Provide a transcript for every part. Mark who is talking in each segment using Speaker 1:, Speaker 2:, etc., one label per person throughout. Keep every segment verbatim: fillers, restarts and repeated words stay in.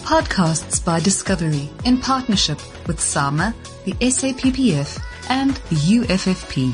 Speaker 1: Podcasts by Discovery in partnership with SAMA, the S A P P F and the U F F P.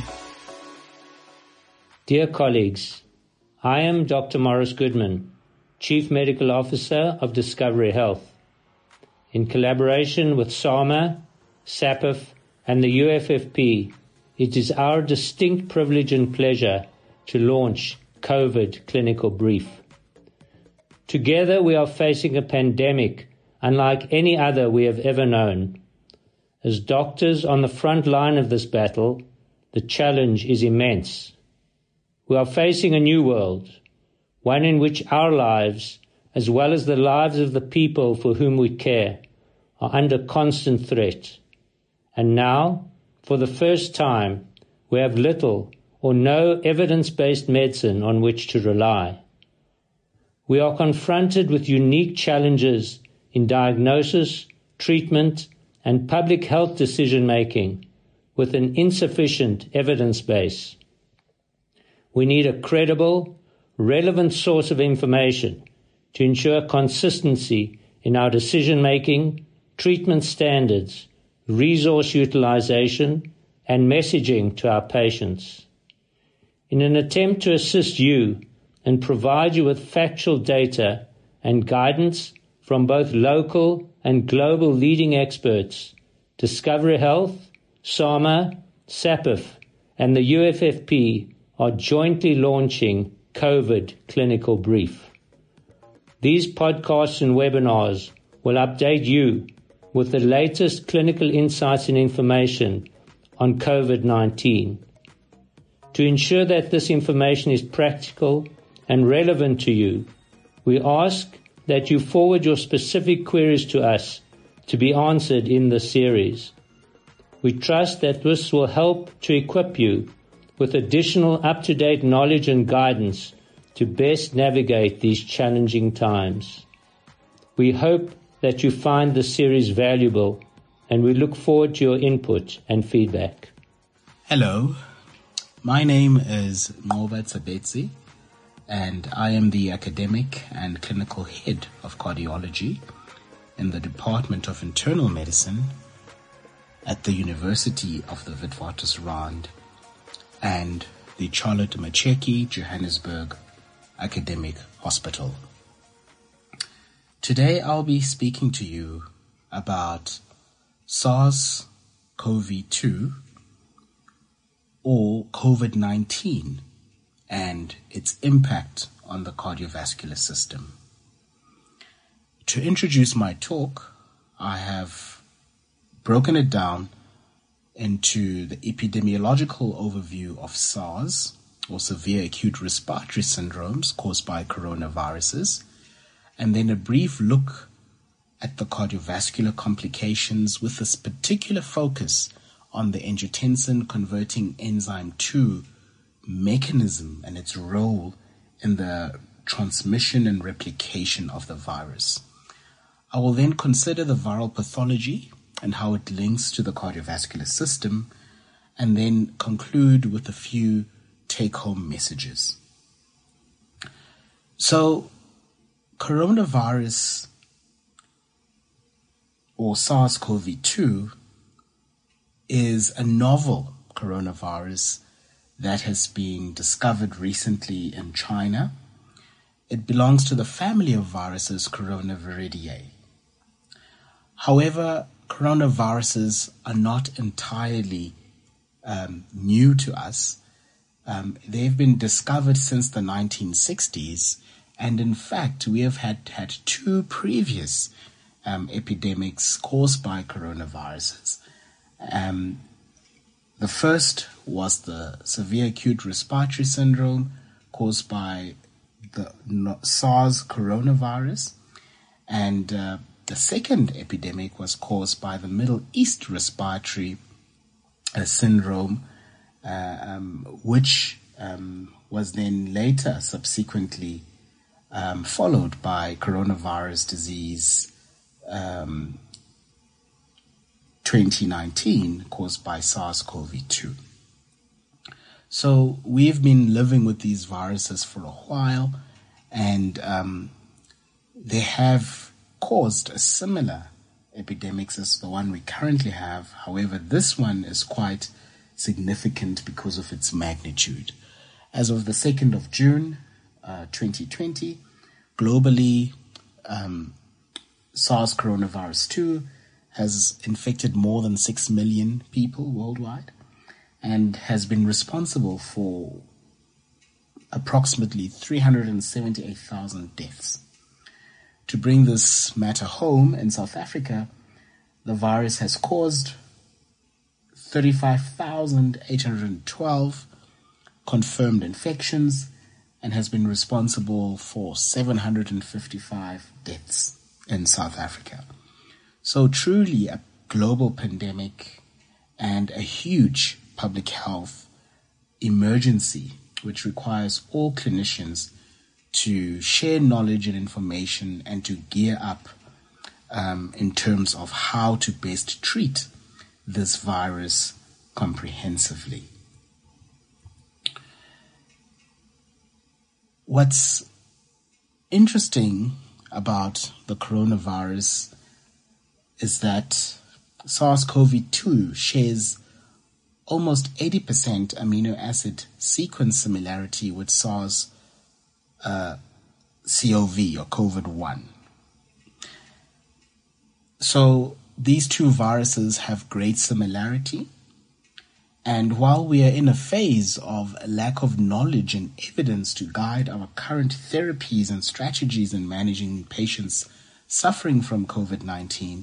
Speaker 2: Dear colleagues, I am Doctor Morris Goodman, Chief Medical Officer of Discovery Health. In collaboration with SAMA, S A P F and the U F F P, it is our distinct privilege and pleasure to launch COVID Clinical Brief. Together we are facing a pandemic unlike any other we have ever known. As doctors on the front line of this battle, the challenge is immense. We are facing a new world, one in which our lives, as well as the lives of the people for whom we care, are under constant threat. And now, for the first time, we have little or no evidence-based medicine on which to rely. We are confronted with unique challenges in diagnosis, treatment, and public health decision-making with an insufficient evidence base. We need a credible, relevant source of information to ensure consistency in our decision-making, treatment standards, resource utilization, and messaging to our patients. In an attempt to assist you and provide you with factual data and guidance from both local and global leading experts, Discovery Health, SAMA, S A P F, and the U F F P are jointly launching COVID Clinical Brief. These podcasts and webinars will update you with the latest clinical insights and information on COVID nineteen. To ensure that this information is practical and relevant to you, we ask that you forward your specific queries to us to be answered in this series. We trust that this will help to equip you with additional up-to-date knowledge and guidance to best navigate these challenging times. We hope that you find this series valuable, and we look forward to your input and feedback.
Speaker 3: Hello, my name is Norbert Sabetsi, and I am the academic and clinical head of cardiology in the Department of Internal Medicine at the University of the Witwatersrand and the Charlotte Maxeke Johannesburg Academic Hospital. Today I'll be speaking to you about SARS-C o V two or COVID nineteen and its impact on the cardiovascular system. To introduce my talk, I have broken it down into the epidemiological overview of SARS, or severe acute respiratory syndromes caused by coronaviruses, and then a brief look at the cardiovascular complications with this particular focus on the angiotensin converting enzyme two mechanism and its role in the transmission and replication of the virus. I will then consider the viral pathology and how it links to the cardiovascular system, and then conclude with a few take-home messages. So, coronavirus or SARS-C o V two is a novel coronavirus that has been discovered recently in China. It belongs to the family of viruses Coronaviridae. However, coronaviruses are not entirely um, new to us. Um, they've been discovered since the nineteen sixties, and in fact, we have had, had two previous um, epidemics caused by coronaviruses. Um, the first was the severe acute respiratory syndrome caused by the SARS coronavirus, and uh, the second epidemic was caused by the Middle East respiratory uh, syndrome, uh, um, which um, was then later subsequently um, followed by coronavirus disease um, twenty nineteen caused by SARS-C o V two. So we've been living with these viruses for a while, and um, they have caused a similar epidemics as the one we currently have. However, this one is quite significant because of its magnitude. As of the second of June, uh, twenty twenty, globally, um, SARS coronavirus two has infected more than six million people worldwide and has been responsible for approximately three hundred seventy-eight thousand deaths. To bring this matter home, in South Africa, the virus has caused thirty-five thousand eight hundred twelve confirmed infections and has been responsible for seven hundred fifty-five deaths in South Africa. So truly a global pandemic and a huge public health emergency, which requires all clinicians to share knowledge and information and to gear up um, in terms of how to best treat this virus comprehensively. What's interesting about the coronavirus is that SARS-C o V two shares almost eighty percent amino acid sequence similarity with SARS uh, C o V or COVID one. So these two viruses have great similarity. And while we are in a phase of a lack of knowledge and evidence to guide our current therapies and strategies in managing patients suffering from COVID nineteen,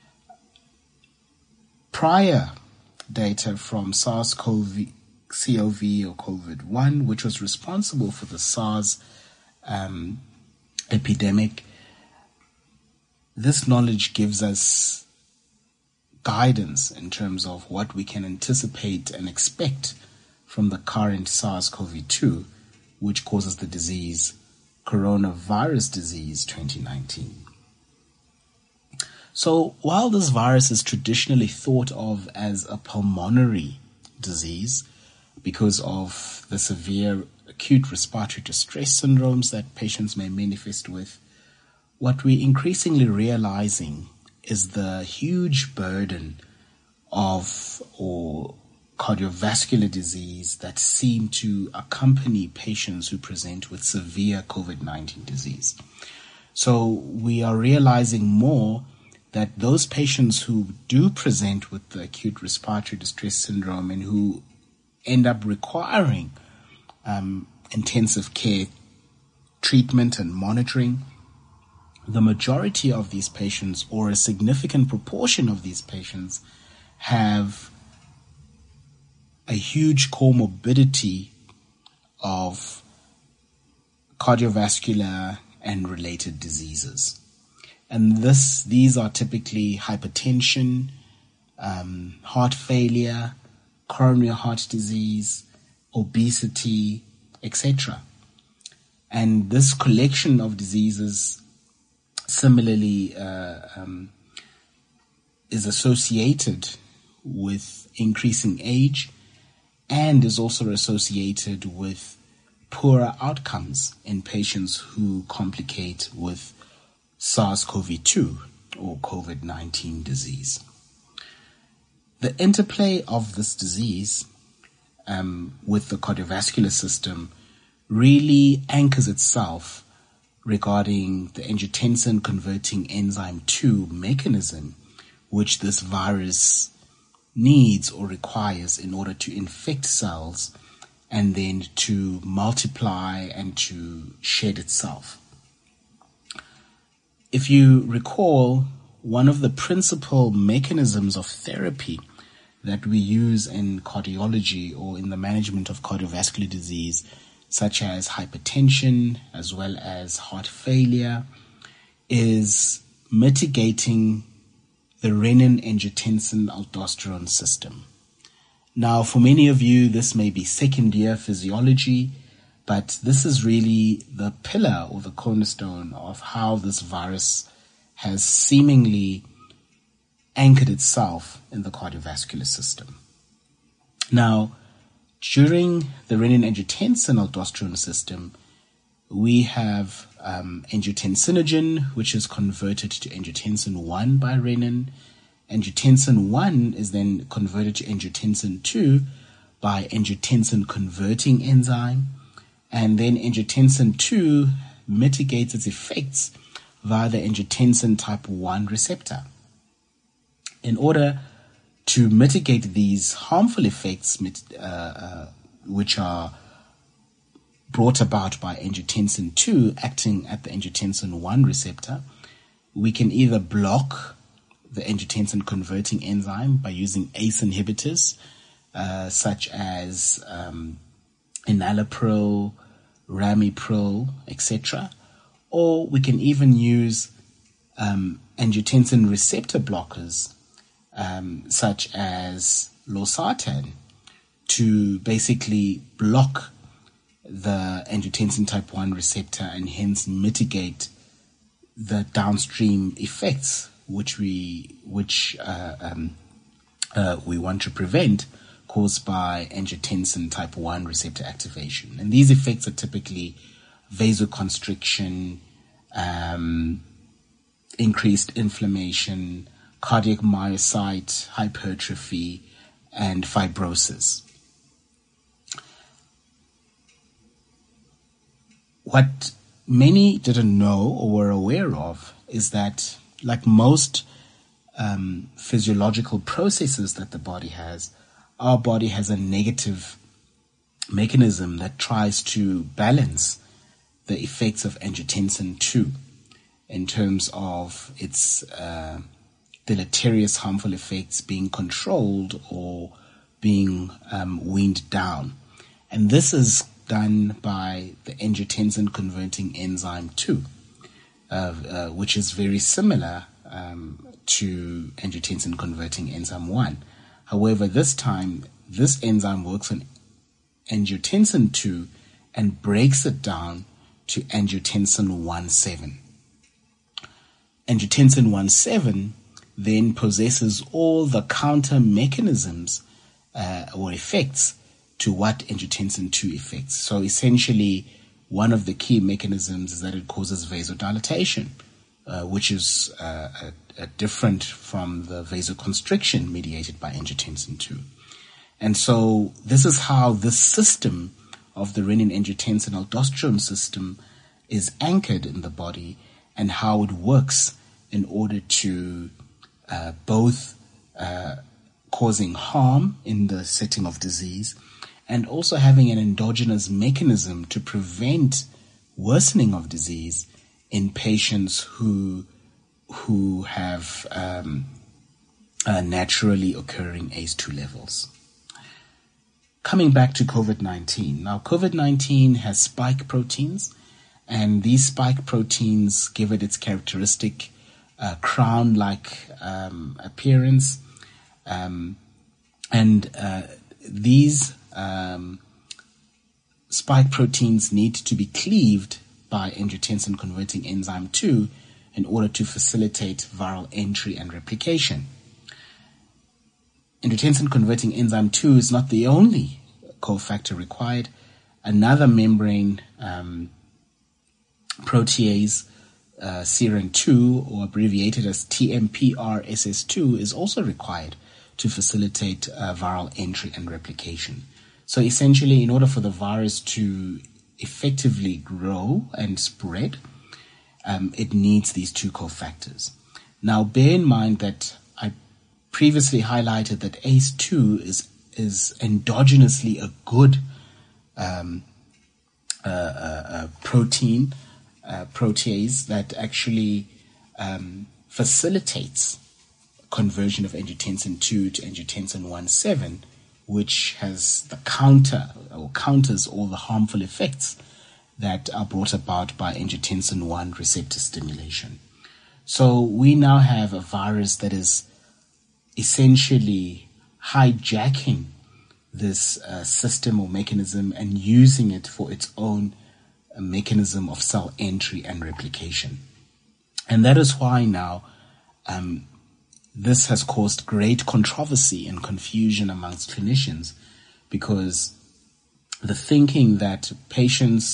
Speaker 3: prior data from SARS-C o V or COVID one, which was responsible for the SARS um, epidemic, this knowledge gives us guidance in terms of what we can anticipate and expect from the current SARS-C o V two, which causes the disease coronavirus disease twenty nineteen. So while this virus is traditionally thought of as a pulmonary disease because of the severe acute respiratory distress syndromes that patients may manifest with, what we're increasingly realizing is the huge burden of or cardiovascular disease that seem to accompany patients who present with severe COVID nineteen disease. So we are realizing more that those patients who do present with the acute respiratory distress syndrome and who end up requiring um, intensive care treatment and monitoring, the majority of these patients, or a significant proportion of these patients, have a huge comorbidity of cardiovascular and related diseases. And this, these are typically hypertension, um, heart failure, coronary heart disease, obesity, et cetera. And this collection of diseases similarly uh, um, is associated with increasing age and is also associated with poorer outcomes in patients who complicate with SARS-C o V two or COVID nineteen disease. The interplay of this disease um, with the cardiovascular system really anchors itself regarding the angiotensin converting enzyme two mechanism, which this virus needs or requires in order to infect cells and then to multiply and to shed itself. If you recall, one of the principal mechanisms of therapy that we use in cardiology or in the management of cardiovascular disease, such as hypertension as well as heart failure, is mitigating the renin-angiotensin-aldosterone system. Now, for many of you, this may be second-year physiology, but this is really the pillar or the cornerstone of how this virus has seemingly anchored itself in the cardiovascular system. Now, during the renin-angiotensin-aldosterone system, we have um, angiotensinogen, which is converted to angiotensin one by renin. Angiotensin one is then converted to angiotensin two by angiotensin converting enzyme. And then angiotensin two mitigates its effects via the angiotensin type one receptor. In order to mitigate these harmful effects, uh, uh, which are brought about by angiotensin two acting at the angiotensin one receptor, we can either block the angiotensin converting enzyme by using A C E inhibitors, uh, such as um, enalapril, ramipril, et cetera, or we can even use um, angiotensin receptor blockers, um, such as losartan, to basically block the angiotensin type one receptor and hence mitigate the downstream effects which we which uh, um, uh, we want to prevent, caused by angiotensin type one receptor activation. And these effects are typically vasoconstriction, um, increased inflammation, cardiac myocyte hypertrophy, and fibrosis. What many didn't know or were aware of is that, like most um, physiological processes that the body has, our body has a negative mechanism that tries to balance the effects of angiotensin two in terms of its uh, deleterious harmful effects being controlled or being um, weaned down. And this is done by the angiotensin converting enzyme two, uh, uh, which is very similar um, to angiotensin converting enzyme one. However, this time, this enzyme works on angiotensin two and breaks it down to angiotensin one seven. Angiotensin one seven then possesses all the counter mechanisms uh, or effects to what angiotensin two affects. So essentially, one of the key mechanisms is that it causes vasodilatation, uh, which is uh, a, a different from the vasoconstriction mediated by angiotensin two. And so this is how this system of the renin-angiotensin-aldosterone system is anchored in the body, and how it works in order to uh, both uh, causing harm in the setting of disease and also having an endogenous mechanism to prevent worsening of disease in patients who who have um, uh, naturally occurring A C E two levels. Coming back to COVID nineteen. Now, COVID nineteen has spike proteins, and these spike proteins give it its characteristic uh, crown-like um, appearance. Um, and uh, these um, spike proteins need to be cleaved by angiotensin-converting enzyme two in order to facilitate viral entry and replication. Angiotensin-converting enzyme two is not the only cofactor required. Another membrane um, protease, uh, serin two, or abbreviated as T M P R S S two, is also required to facilitate uh, viral entry and replication. So essentially, in order for the virus to effectively grow and spread, um, it needs these two cofactors. Now, bear in mind that I previously highlighted that A C E two is is endogenously a good um, uh, uh, uh, protein uh, protease that actually um, facilitates conversion of angiotensin two to angiotensin one seven, which has the counter or counters all the harmful effects that are brought about by angiotensin one receptor stimulation. So we now have a virus that is essentially hijacking this uh, system or mechanism and using it for its own uh, mechanism of cell entry and replication. And that is why now um, this has caused great controversy and confusion amongst clinicians, because the thinking that patients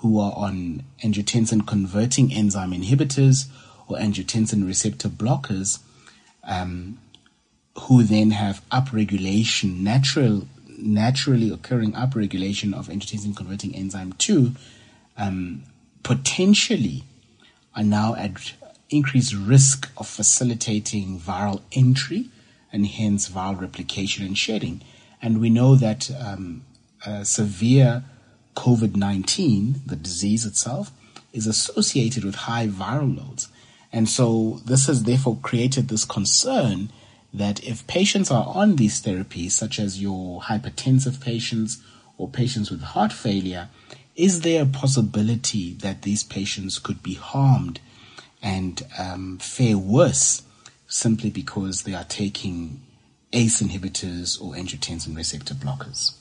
Speaker 3: who are on angiotensin-converting enzyme inhibitors or angiotensin receptor blockers, um, who then have upregulation, natural, naturally occurring upregulation of angiotensin-converting enzyme two, um, potentially are now at increased risk of facilitating viral entry and hence viral replication and shedding. And we know that um, uh, severe COVID nineteen, the disease itself, is associated with high viral loads. And so this has therefore created this concern that if patients are on these therapies, such as your hypertensive patients or patients with heart failure, is there a possibility that these patients could be harmed and um, fare worse simply because they are taking A C E inhibitors or angiotensin receptor blockers?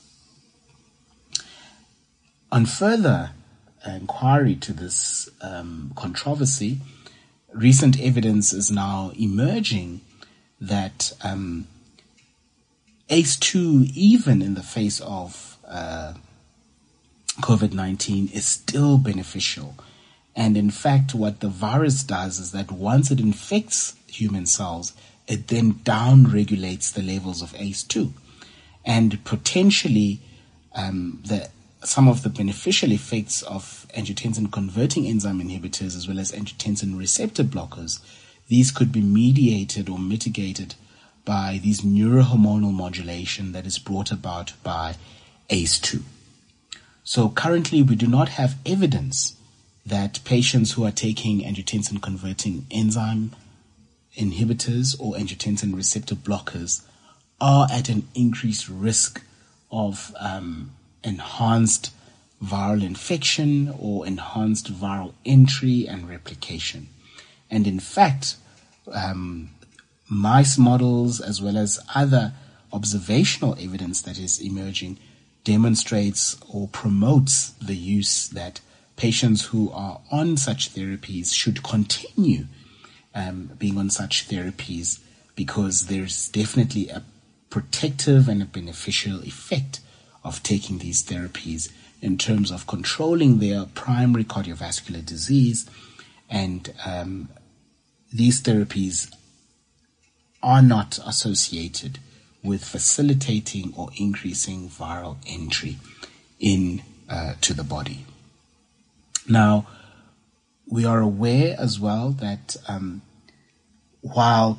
Speaker 3: On further inquiry to this um, controversy, recent evidence is now emerging that um, A C E two, even in the face of uh, COVID nineteen, is still beneficial. And in fact, what the virus does is that once it infects human cells, it then down-regulates the levels of A C E two. And potentially, um, the some of the beneficial effects of angiotensin-converting enzyme inhibitors as well as angiotensin receptor blockers, these could be mediated or mitigated by these neurohormonal modulation that is brought about by A C E two. So currently, we do not have evidence that patients who are taking angiotensin-converting enzyme inhibitors or angiotensin receptor blockers are at an increased risk of um, enhanced viral infection or enhanced viral entry and replication. And in fact, um, mice models as well as other observational evidence that is emerging demonstrates or promotes the use that patients who are on such therapies should continue um, being on such therapies, because there's definitely a protective and a beneficial effect of taking these therapies in terms of controlling their primary cardiovascular disease. And um, these therapies are not associated with facilitating or increasing viral entry in uh, to the body. Now, we are aware as well that um, while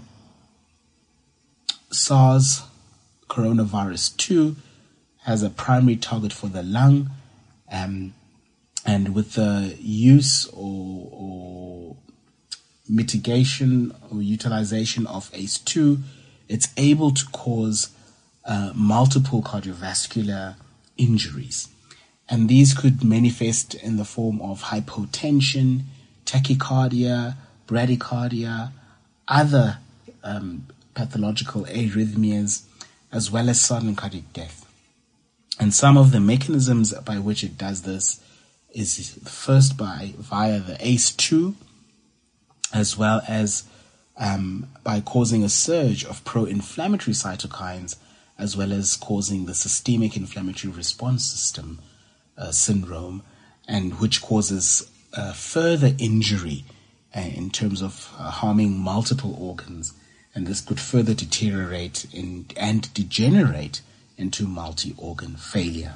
Speaker 3: SARS coronavirus two has a primary target for the lung, um, and with the use or, or mitigation or utilization of A C E two, it's able to cause uh, multiple cardiovascular injuries. And these could manifest in the form of hypotension, tachycardia, bradycardia, other um, pathological arrhythmias, as well as sudden cardiac death. And some of the mechanisms by which it does this is first by via the A C E two, as well as um, by causing a surge of pro-inflammatory cytokines, as well as causing the systemic inflammatory response system uh, syndrome, and which causes uh, further injury uh, in terms of uh, harming multiple organs, and this could further deteriorate in, and degenerate into multi-organ failure.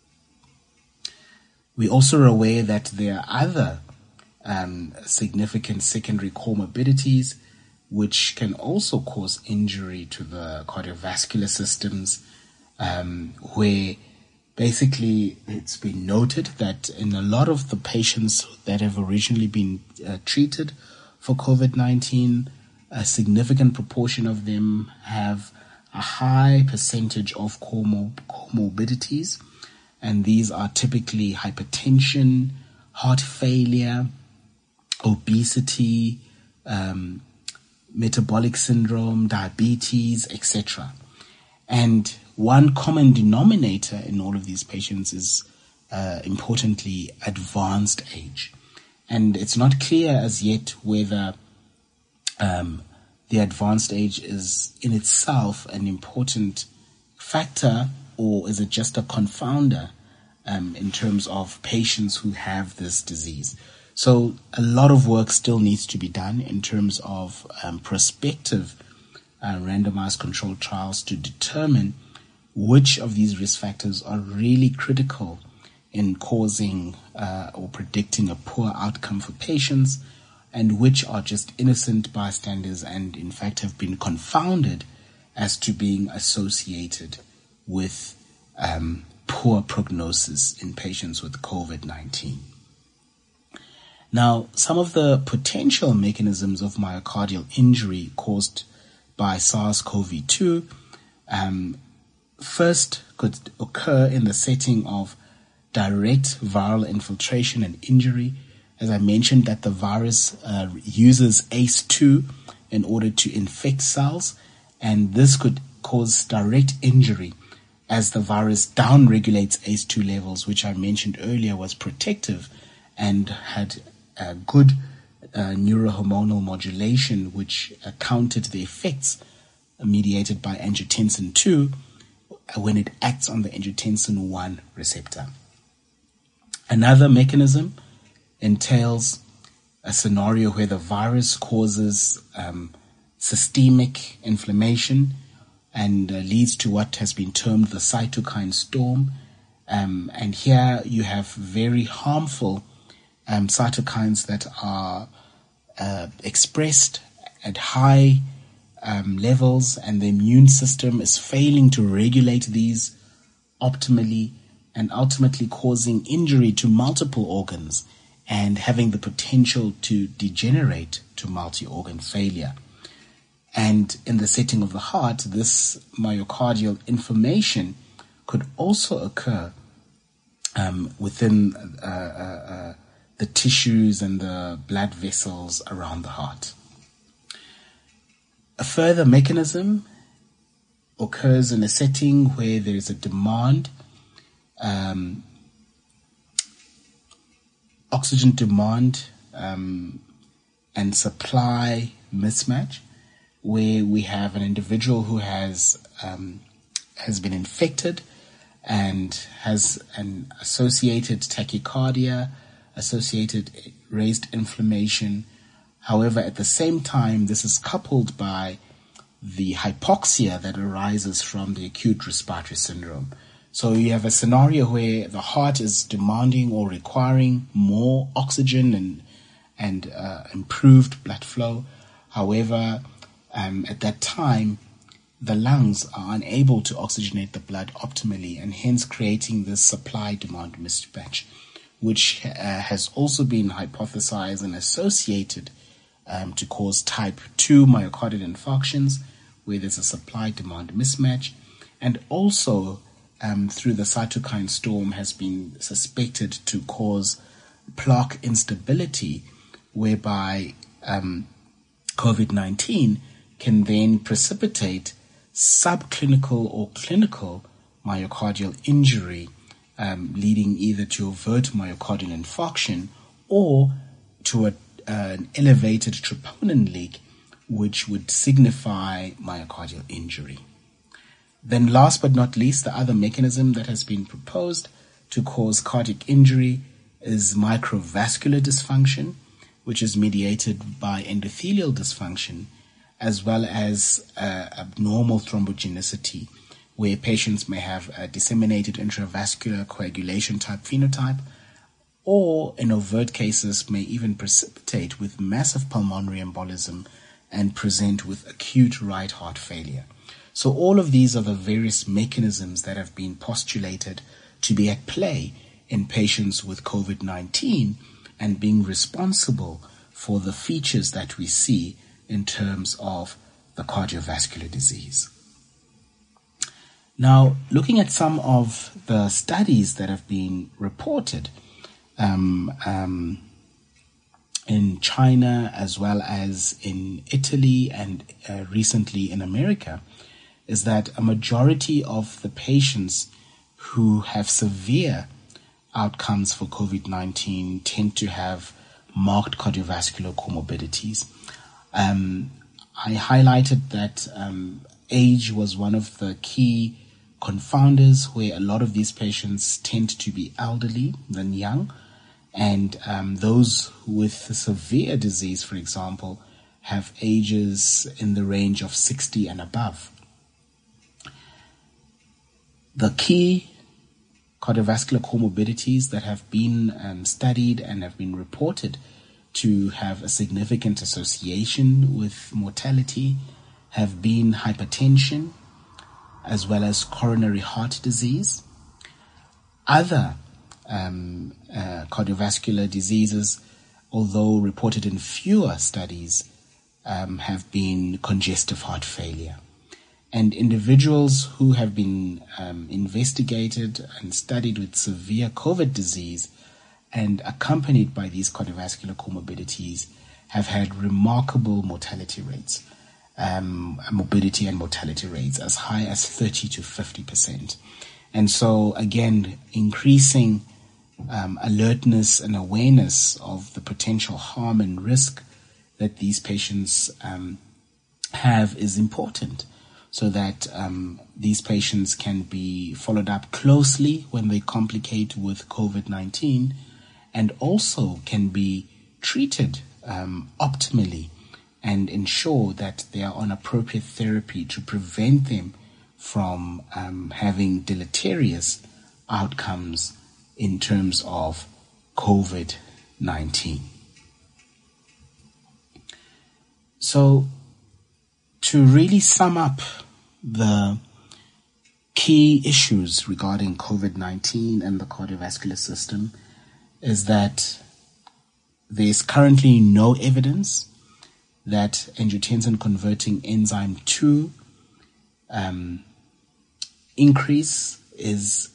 Speaker 3: We also are aware that there are other um, significant secondary comorbidities which can also cause injury to the cardiovascular systems, um, where basically it's been noted that in a lot of the patients that have originally been uh, treated for COVID nineteen, a significant proportion of them have a high percentage of comor- comorbidities, and these are typically hypertension, heart failure, obesity, um, metabolic syndrome, diabetes, et cetera. And one common denominator in all of these patients is, uh, importantly, advanced age. And it's not clear as yet whether um, the advanced age is in itself an important factor, or is it just a confounder um, in terms of patients who have this disease. So a lot of work still needs to be done in terms of um, prospective uh, randomized controlled trials to determine which of these risk factors are really critical in causing uh, or predicting a poor outcome for patients, and which are just innocent bystanders and in fact have been confounded as to being associated with um, poor prognosis in patients with COVID nineteen. Now, some of the potential mechanisms of myocardial injury caused by SARS-C o V two um, first could occur in the setting of direct viral infiltration and injury. As I mentioned, that the virus uh, uses A C E two in order to infect cells, and this could cause direct injury as the virus downregulates A C E two levels, which I mentioned earlier was protective and had uh, good uh, neurohormonal modulation, which uh, countered the effects mediated by angiotensin two when it acts on the angiotensin one receptor. Another mechanism entails a scenario where the virus causes um, systemic inflammation and uh, leads to what has been termed the cytokine storm. Um, and here you have very harmful um, cytokines that are uh, expressed at high um, levels, and the immune system is failing to regulate these optimally, and ultimately causing injury to multiple organs and having the potential to degenerate to multi-organ failure. And in the setting of the heart, this myocardial inflammation could also occur um, within uh, uh, uh, the tissues and the blood vessels around the heart. A further mechanism occurs in a setting where there is a demand, um, oxygen demand um, and supply mismatch, where we have an individual who has um, has been infected and has an associated tachycardia, associated raised inflammation. However, at the same time, this is coupled by the hypoxia that arises from the acute respiratory syndrome. So you have a scenario where the heart is demanding or requiring more oxygen and and uh, improved blood flow. However, um, at that time, the lungs are unable to oxygenate the blood optimally, and hence creating this supply-demand mismatch, which uh, has also been hypothesized and associated um, to cause type two myocardial infarctions, where there's a supply-demand mismatch, and also um, through the cytokine storm has been suspected to cause plaque instability, whereby um, COVID nineteen can then precipitate subclinical or clinical myocardial injury, um, leading either to overt myocardial infarction or to a, uh, an elevated troponin leak, which would signify myocardial injury. Then last but not least, the other mechanism that has been proposed to cause cardiac injury is microvascular dysfunction, which is mediated by endothelial dysfunction, as well as uh, abnormal thrombogenicity, where patients may have a disseminated intravascular coagulation type phenotype, or in overt cases may even precipitate with massive pulmonary embolism and present with acute right heart failure. So all of these are the various mechanisms that have been postulated to be at play in patients with COVID nineteen and being responsible for the features that we see in terms of the cardiovascular disease. Now, looking at some of the studies that have been reported um, um, in China as well as in Italy and uh, recently in America, is that a majority of the patients who have severe outcomes for COVID nineteen tend to have marked cardiovascular comorbidities. Um, I highlighted that um, age was one of the key confounders, where a lot of these patients tend to be elderly than young, and um, those with severe disease, for example, have ages in the range of sixty and above. The key cardiovascular comorbidities that have been um, studied and have been reported to have a significant association with mortality have been hypertension, as well as coronary heart disease. Other um, uh, cardiovascular diseases, although reported in fewer studies, um, have been congestive heart failure. And individuals who have been um, investigated and studied with severe COVID disease and accompanied by these cardiovascular comorbidities have had remarkable mortality rates, um, morbidity and mortality rates as high as thirty to fifty percent. And so, again, increasing um, alertness and awareness of the potential harm and risk that these patients um, have is important, so that um, these patients can be followed up closely when they complicate with COVID nineteen, and also can be treated um, optimally and ensure that they are on appropriate therapy to prevent them from um, having deleterious outcomes in terms of COVID nineteen. So, to really sum up the key issues regarding COVID nineteen and the cardiovascular system, is that there is currently no evidence that angiotensin-converting enzyme two um, increase is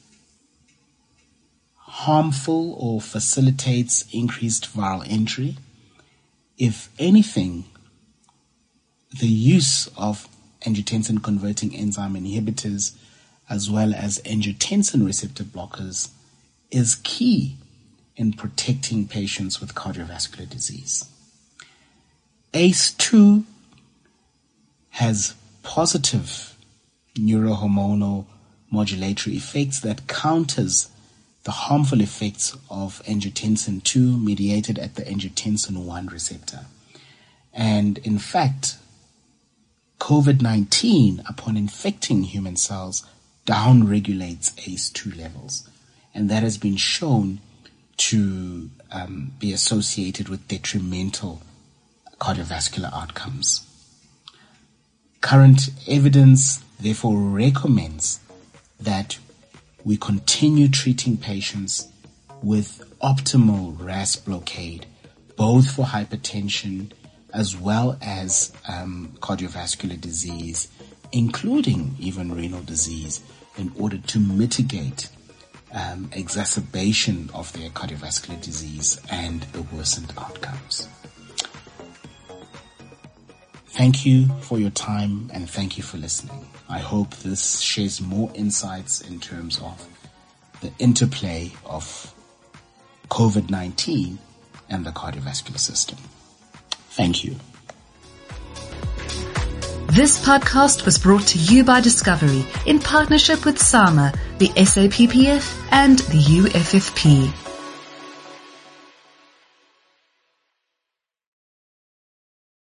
Speaker 3: harmful or facilitates increased viral entry. If anything, the use of angiotensin-converting enzyme inhibitors as well as angiotensin receptor blockers is key in protecting patients with cardiovascular disease. A C E two has positive neurohormonal modulatory effects that counters the harmful effects of angiotensin two mediated at the angiotensin one receptor. And in fact, COVID nineteen, upon infecting human cells, downregulates A C E two levels. And that has been shown to um, be associated with detrimental cardiovascular outcomes. Current evidence, therefore, recommends that we continue treating patients with optimal R A S blockade, both for hypertension as well as um, cardiovascular disease, including even renal disease, in order to mitigate um, exacerbation of their cardiovascular disease and the worsened outcomes. Thank you for your time and thank you for listening. I hope this shares more insights in terms of the interplay of COVID nineteen and the cardiovascular system. Thank you.
Speaker 1: This podcast was brought to you by Discovery in partnership with SAMA, the S A P P F and the U F F P.